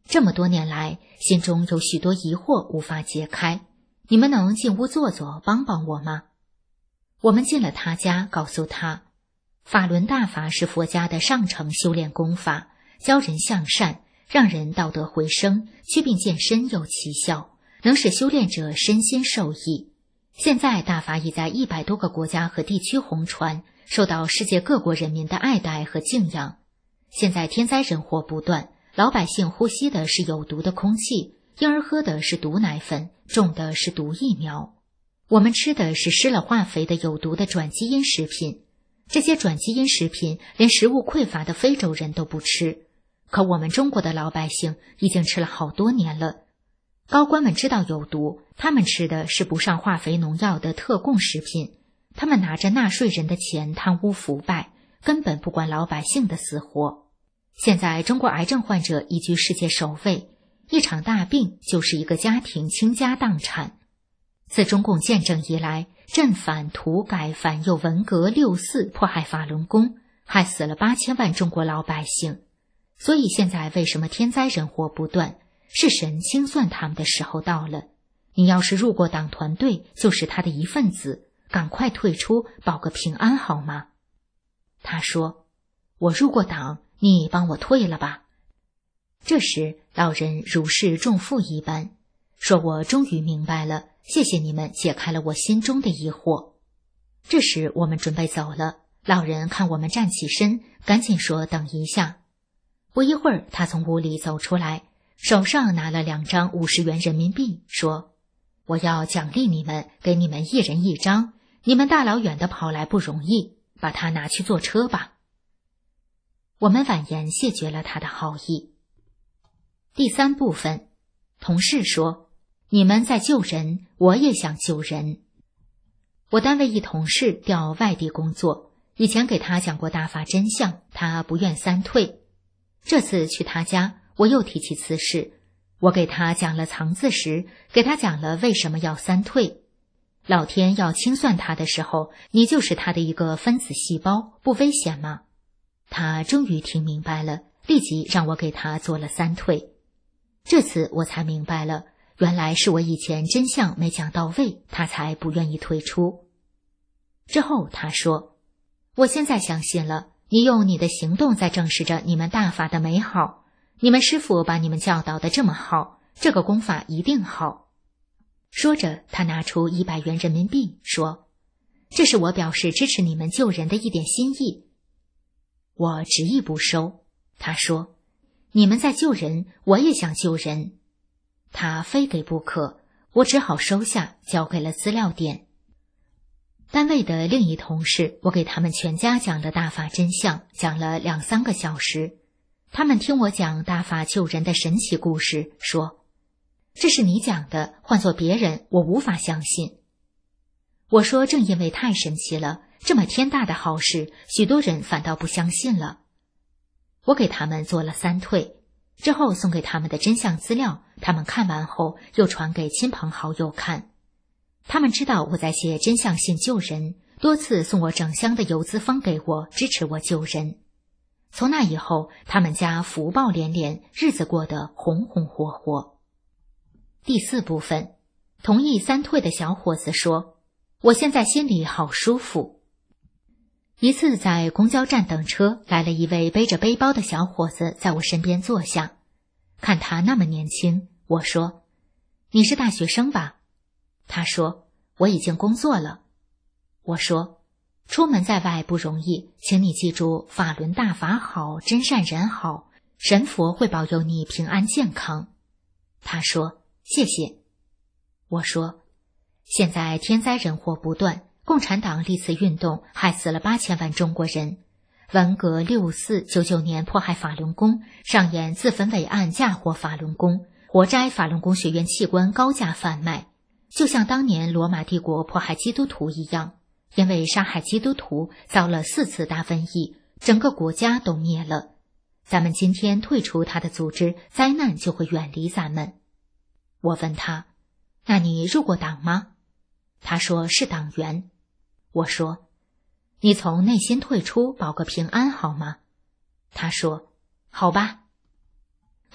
这么多年来，心中有许多疑惑无法解开，你们能进屋坐坐，帮帮我吗？我们进了他家，告诉他，法轮大法是佛家的上乘修炼功法，教人向善，让人道德回升，祛病健身有奇效，能使修炼者身心受益。现在大法已在100多个国家和地区红传，受到世界各国人民的爱戴和敬仰。现在天灾人祸不断，老百姓呼吸的是有毒的空气，婴儿喝的是毒奶粉，种的是毒疫苗。我们吃的是施了化肥的有毒的转基因食品，这些转基因食品连食物匮乏的非洲人都不吃，可我们中国的老百姓已经吃了好多年了。高官们知道有毒，他们吃的是不上化肥农药的特供食品，他们拿着纳税人的钱贪污腐败，根本不管老百姓的死活。现在中国癌症患者已居世界首位，一场大病就是一个家庭倾家荡产。自中共建政以来，正反土改反右文革六四迫害法轮功，害死了8000万中国老百姓。所以现在为什么天灾人祸不断？是神清算他们的时候到了。你要是入过党团队，就是他的一份子，赶快退出，保个平安好吗？他说，我入过党，你帮我退了吧。这时老人如释重负一般，说我终于明白了，谢谢你们解开了我心中的疑惑。这时我们准备走了，老人看我们站起身，赶紧说等一下。不一会儿他从屋里走出来，手上拿了2张50元人民币，说，我要奖励你们，给你们1人1张，你们大老远的跑来不容易，把它拿去坐车吧。我们婉言谢绝了他的好意。第3部分，同事说，你们在救人，我也想救人。我单位一同事调外地工作，以前给他讲过大法真相，他不愿3退。这次去他家，我又提起此事，我给他讲了藏字石，给他讲了为什么要3退。老天要清算他的时候，你就是他的一个分子细胞，不危险吗？他终于听明白了，立即让我给他做了3退。这次我才明白了，原来是我以前真相没讲到位，他才不愿意退出。之后他说，我现在相信了，你用你的行动在证实着你们大法的美好，你们师父把你们教导的这么好，这个功法一定好。说着他拿出100元人民币，说，这是我表示支持你们救人的一点心意。我执意不收。他说，你们在救人，我也想救人。他非给不可，我只好收下，交给了资料点。单位的另一同事，我给他们全家讲了大法真相，讲了2-3个小时。他们听我讲大法救人的神奇故事，说，这是你讲的，换做别人，我无法相信。我说，正因为太神奇了，这么天大的好事，许多人反倒不相信了。我给他们做了3退，之后送给他们的真相资料，他们看完后又传给亲朋好友看。他们知道我在写真相信救人，多次送我整箱的邮资封给我，支持我救人。从那以后，他们家福报连连，日子过得红红火火。第4部分，同意3退的小伙子说，我现在心里好舒服。一次在公交站等车，来了一位背着背包的小伙子在我身边坐下，看他那么年轻，我说，你是大学生吧？他说，我已经工作了。我说，出门在外不容易，请你记住，法轮大法好，真善人好，神佛会保佑你平安健康。他说，谢谢。我说，现在天灾人祸不断，共产党历次运动害死了8000万中国人，文革6四99年迫害法轮功，上演自焚伟案嫁祸法轮功，活摘法轮功学员器官高价贩卖，就像当年罗马帝国迫害基督徒一样，因为杀害基督徒遭了4次大瘟疫，整个国家都灭了。咱们今天退出他的组织，灾难就会远离咱们。我问他，那你入过党吗？他说是党员。我说，你从内心退出，保个平安好吗？他说，好吧。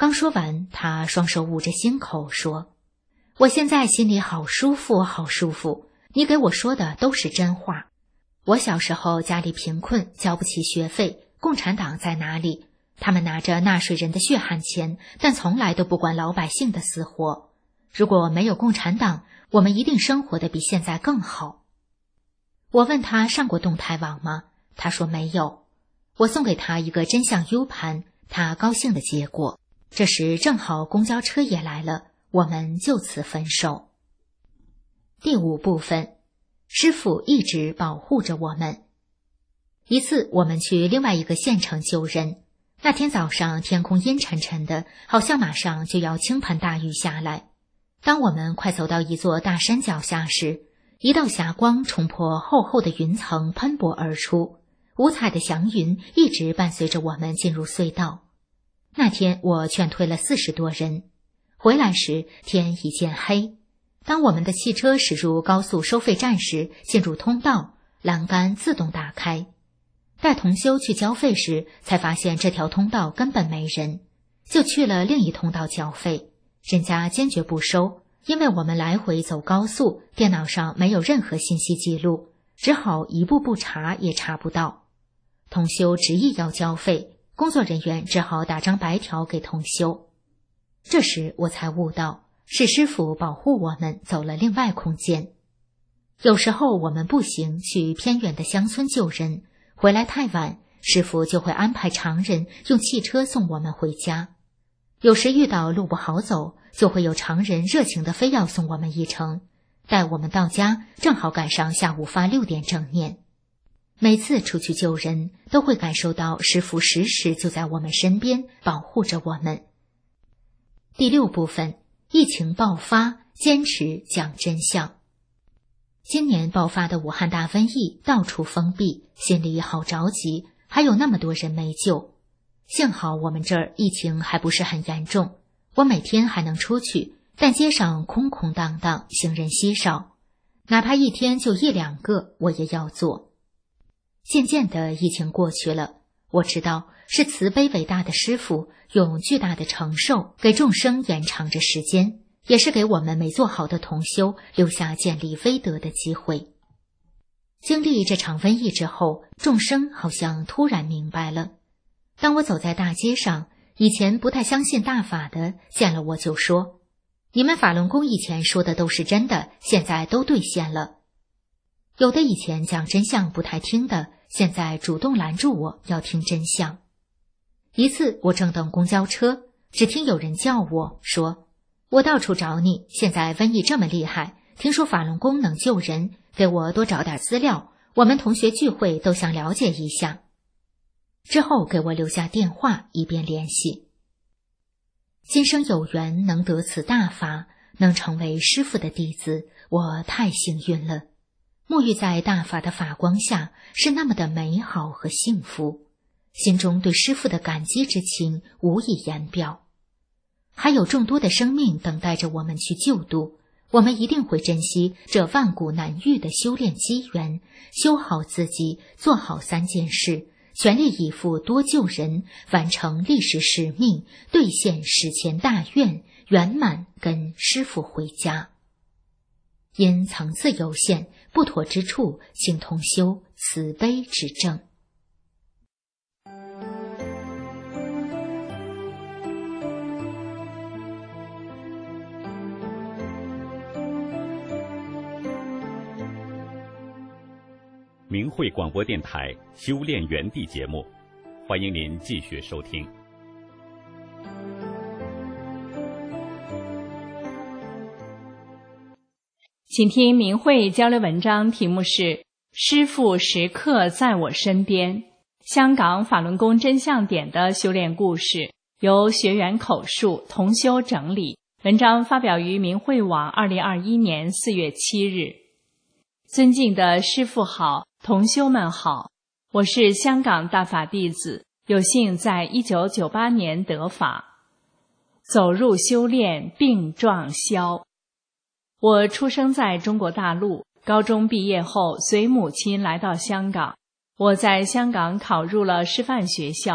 刚说完，他双手捂着心口说：“我现在心里好舒服，好舒服。你给我说的都是真话。我小时候家里贫困，交不起学费，共产党在哪里？他们拿着纳税人的血汗钱，但从来都不管老百姓的死活。如果没有共产党，我们一定生活得比现在更好。”我问他上过动态网吗？他说没有。我送给他一个真相 U 盘，他高兴地接过。这时正好公交车也来了，我们就此分手。第5部分，师父一直保护着我们。一次我们去另外一个县城救人，那天早上天空阴沉沉的，好像马上就要倾盆大雨下来。当我们快走到一座大山脚下时，一道霞光冲破厚厚的云层喷薄而出，五彩的祥云一直伴随着我们进入隧道。那天我劝退了40多人，回来时天已渐黑。当我们的汽车驶入高速收费站时，进入通道，栏杆自动打开。带同修去交费时，才发现这条通道根本没人，就去了另一通道交费，人家坚决不收，因为我们来回走高速，电脑上没有任何信息记录，只好一步步查也查不到。同修执意要交费，工作人员只好打张白条给同修。这时我才悟到，是师父保护我们走了另外空间。有时候我们步行去偏远的乡村救人，回来太晚，师父就会安排常人用汽车送我们回家。有时遇到路不好走，就会有常人热情的非要送我们一程，带我们到家，正好赶上下午发6点正念。每次出去救人，都会感受到师父时时就在我们身边，保护着我们。第6部分，疫情爆发，坚持讲真相。今年爆发的武汉大瘟疫，到处封闭，心里好着急，还有那么多人没救。幸好我们这儿疫情还不是很严重，我每天还能出去，但街上空空荡荡，行人稀少，哪怕一天就1、2个，我也要做。渐渐的疫情过去了，我知道是慈悲伟大的师父用巨大的承受给众生延长着时间，也是给我们没做好的同修留下建立威德的机会。经历这场瘟疫之后，众生好像突然明白了。当我走在大街上，以前不太相信大法的见了我就说：“你们法轮功以前说的都是真的，现在都兑现了。”有的以前讲真相不太听的，现在主动拦住我要听真相。一次我正等公交车，只听有人叫我说：“我到处找你，现在瘟疫这么厉害，听说法轮功能救人，给我多找点资料，我们同学聚会都想了解一下。”之后给我留下电话，以便联系。今生有缘能得此大法，能成为师父的弟子，我太幸运了。沐浴在大法的法光下，是那么的美好和幸福，心中对师父的感激之情无以言表。还有众多的生命等待着我们去救度，我们一定会珍惜这万古难遇的修炼机缘，修好自己，做好3件事，全力以赴多救人，完成历史使命，兑现史前大愿，圆满跟师父回家。因层次有限，不妥之处，请同修慈悲指正。 明慧广播电台修炼园地节目，欢迎您继续收听。 请听明慧交流文章，题目是师父时刻在我身边，香港法轮功真相点的修炼故事，由学员口述，同修整理。文章发表于明慧网2021年4月7日。尊敬的师父好，同修们好，我是香港大法弟子，有幸在1998年得法，走入修炼病状消。我出生在中国大陆，高中毕业后随母亲来到香港。我在香港考入了师范学校，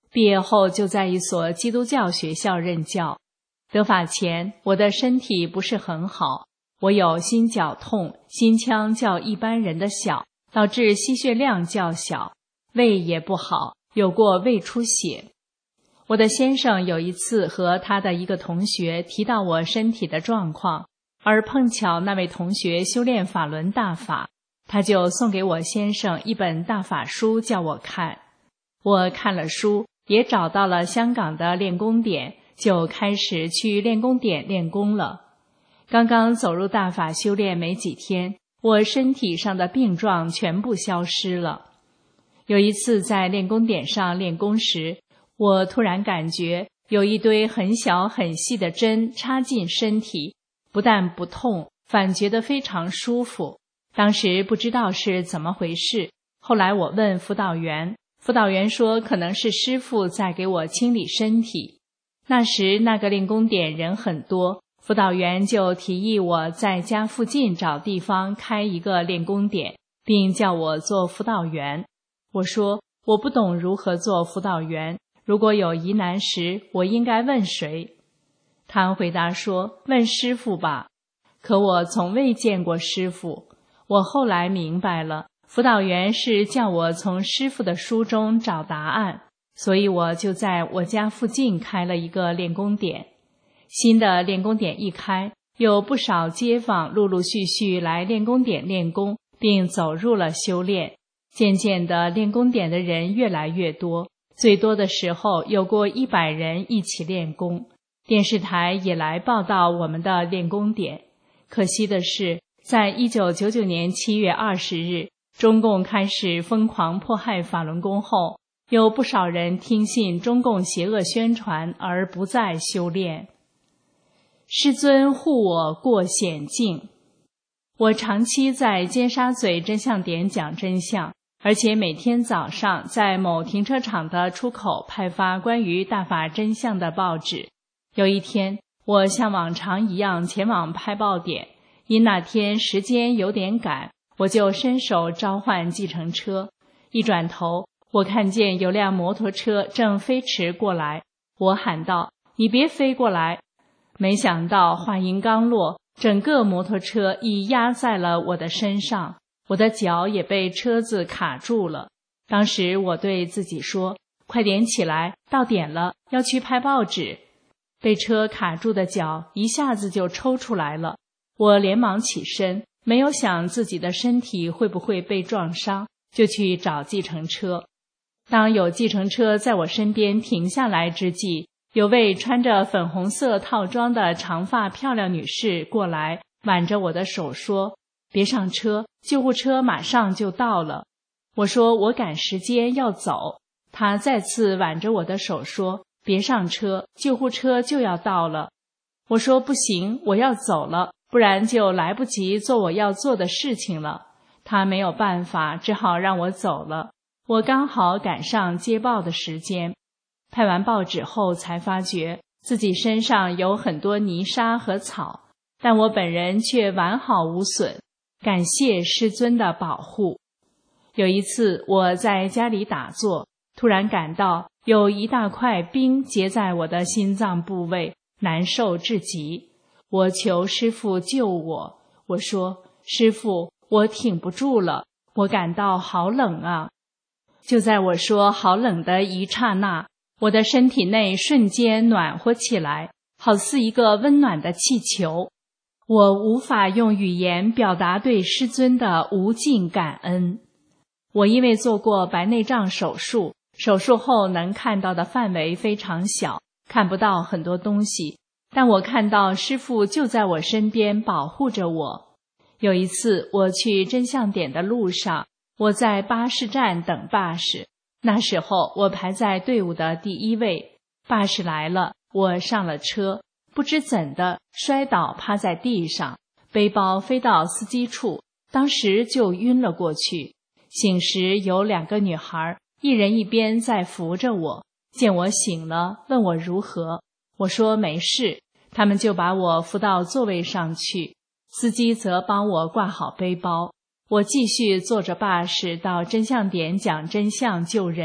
毕业后就在一所基督教学校任教。得法前，我的身体不是很好，我有心绞痛，心腔较一般人的小，导致吸血量较小，胃也不好，有过胃出血。我的先生有一次和他的一个同学提到我身体的状况，而碰巧那位同学修炼法轮大法，他就送给我先生一本大法书叫我看。我看了书，也找到了香港的练功点，就开始去练功点练功了。刚刚走入大法修炼没几天，我身体上的病状全部消失了。有一次在练功点上练功时，我突然感觉有一堆很小很细的针插进身体，不但不痛，反觉得非常舒服。当时不知道是怎么回事，后来我问辅导员，辅导员说可能是师父在给我清理身体。那时那个练功点人很多，辅导员就提议我在家附近找地方开一个练功点，并叫我做辅导员。我说我不懂如何做辅导员，如果有疑难时我应该问谁？他回答说问师父吧。可我从未见过师父。我后来明白了，辅导员是叫我从师父的书中找答案，所以我就在我家附近开了一个练功点。新的练功点一开，有不少街坊陆陆续续来练功点练功，并走入了修炼。渐渐的，练功点的人越来越多，最多的时候有过100人一起练功。电视台也来报道我们的练功点。可惜的是，在1999年7月20日，中共开始疯狂迫害法轮功后，有不少人听信中共邪恶宣传而不再修炼。师尊护我过险境。我长期在尖沙咀真相点讲真相，而且每天早上在某停车场的出口派发关于大法真相的报纸。有一天，我像往常一样前往拍报点，因那天时间有点赶，我就伸手召唤计程车。一转头，我看见有辆摩托车正飞驰过来，我喊道：“你别飞过来！”没想到话音刚落，整个摩托车已压在了我的身上，我的脚也被车子卡住了。当时我对自己说：“快点起来，到点了，要去拍报纸。”被车卡住的脚一下子就抽出来了，我连忙起身，没有想自己的身体会不会被撞伤，就去找计程车。当有计程车在我身边停下来之际，有位穿着粉红色套装的长发漂亮女士过来，挽着我的手说：“别上车，救护车马上就到了。”我说我赶时间要走。她再次挽着我的手说：“别上车，救护车就要到了。”我说不行，我要走了，不然就来不及做我要做的事情了。她没有办法，只好让我走了。我刚好赶上接报的时间。拍完报纸后才发觉自己身上有很多泥沙和草，但我本人却完好无损，感谢师尊的保护。有一次我在家里打坐，突然感到有一大块冰结在我的心脏部位，难受至极。我求师父救我，我说：“师父，我挺不住了，我感到好冷啊。”就在我说好冷的一刹那，我的身体内瞬间暖和起来，好似一个温暖的气球。我无法用语言表达对师尊的无尽感恩。我因为做过白内障手术，手术后能看到的范围非常小，看不到很多东西，但我看到师父就在我身边保护着我。有一次我去真相点的路上，我在巴士站等巴士，那时候我排在队伍的第1位。巴士来了，我上了车，不知怎的摔倒趴在地上，背包飞到司机处，当时就晕了过去。醒时有2个女孩，一人一边在扶着我，见我醒了，问我如何。我说没事，他们就把我扶到座位上去，司机则帮我挂好背包。我继续坐着巴士到真相点讲真相救人，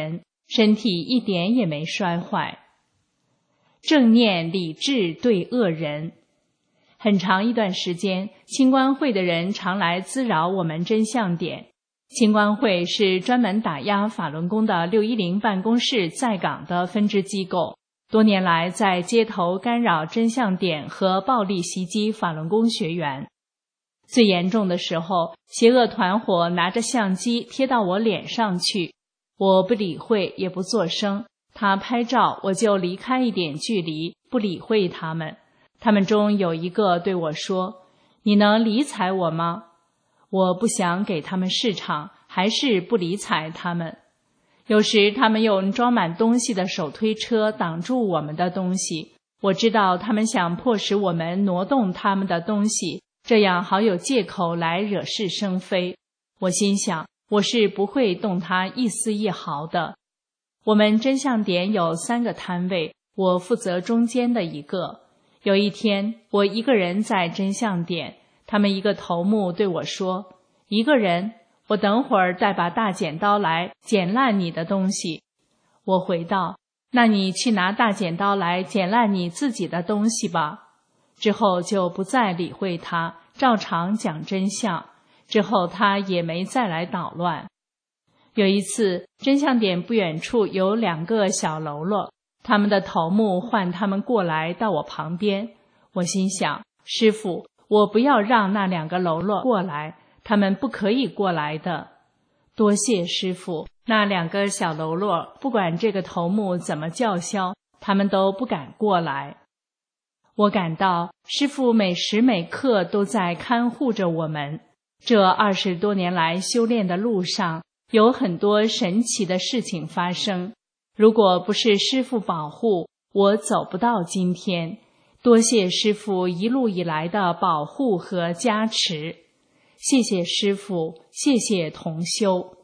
身体一点也没摔坏。正念理智对恶人。很长一段时间，清官会的人常来滋扰我们真相点。清官会是专门打压法轮功的610办公室在岗的分支机构，多年来在街头干扰真相点和暴力袭击法轮功学员。最严重的时候，邪恶团伙拿着相机贴到我脸上去，我不理会也不作声，他拍照我就离开一点距离，不理会他们。他们中有一个对我说：“你能理睬我吗？”我不想给他们市场，还是不理睬他们。有时他们用装满东西的手推车挡住我们的东西，我知道他们想迫使我们挪动他们的东西，这样好有借口来惹是生非。我心想，我是不会动他一丝一毫的。我们真相点有3个摊位，我负责中间的一个。有一天，我一个人在真相点，他们一个头目对我说：“一个人？我等会儿带把大剪刀来剪烂你的东西。”我回道：“那你去拿大剪刀来剪烂你自己的东西吧。”之后就不再理会他，照常讲真相。之后他也没再来捣乱。有一次，真相点不远处有2个小喽啰，他们的头目唤他们过来到我旁边。我心想，师父，我不要让那2个喽啰过来，他们不可以过来的。多谢师父。那2个小喽啰不管这个头目怎么叫嚣，他们都不敢过来。我感到师父每时每刻都在看护着我们。这20多年来修炼的路上，有很多神奇的事情发生。如果不是师父保护，我走不到今天。多谢师父一路以来的保护和加持。谢谢师父，谢谢同修。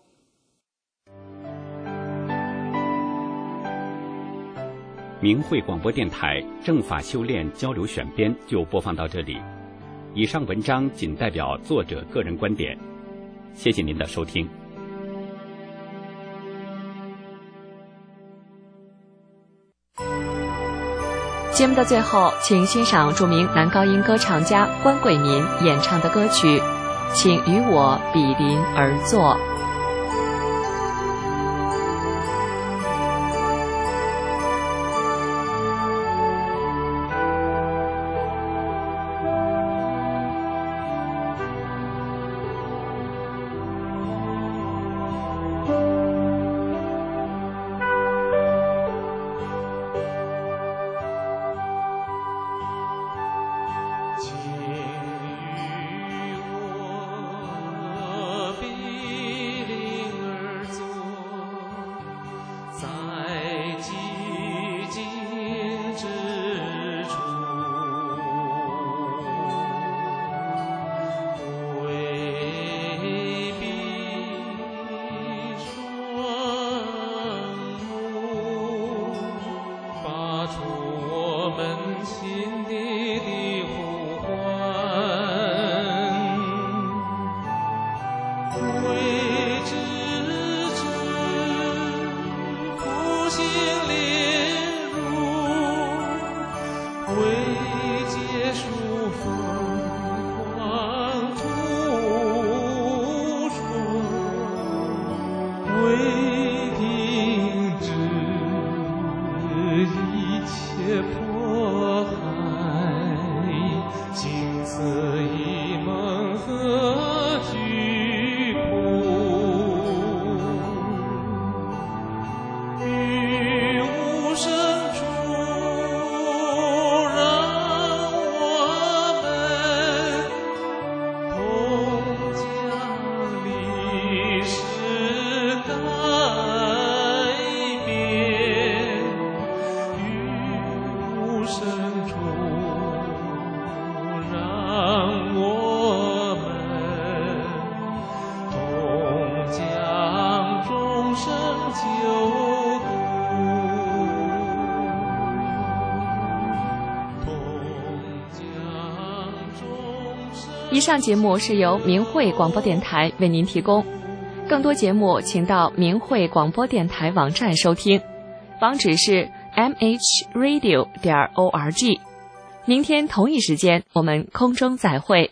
明慧广播电台正法修炼交流选编就播放到这里。以上文章仅代表作者个人观点，谢谢您的收听。 节目的最后，请欣赏著名男高音歌唱家关贵民演唱的歌曲《请与我比邻而坐》。以上节目是由明慧广播电台为您提供， 更多节目请到明慧广播电台网站收听，网址是 mhradio.org。明天同一时间我们空中再会。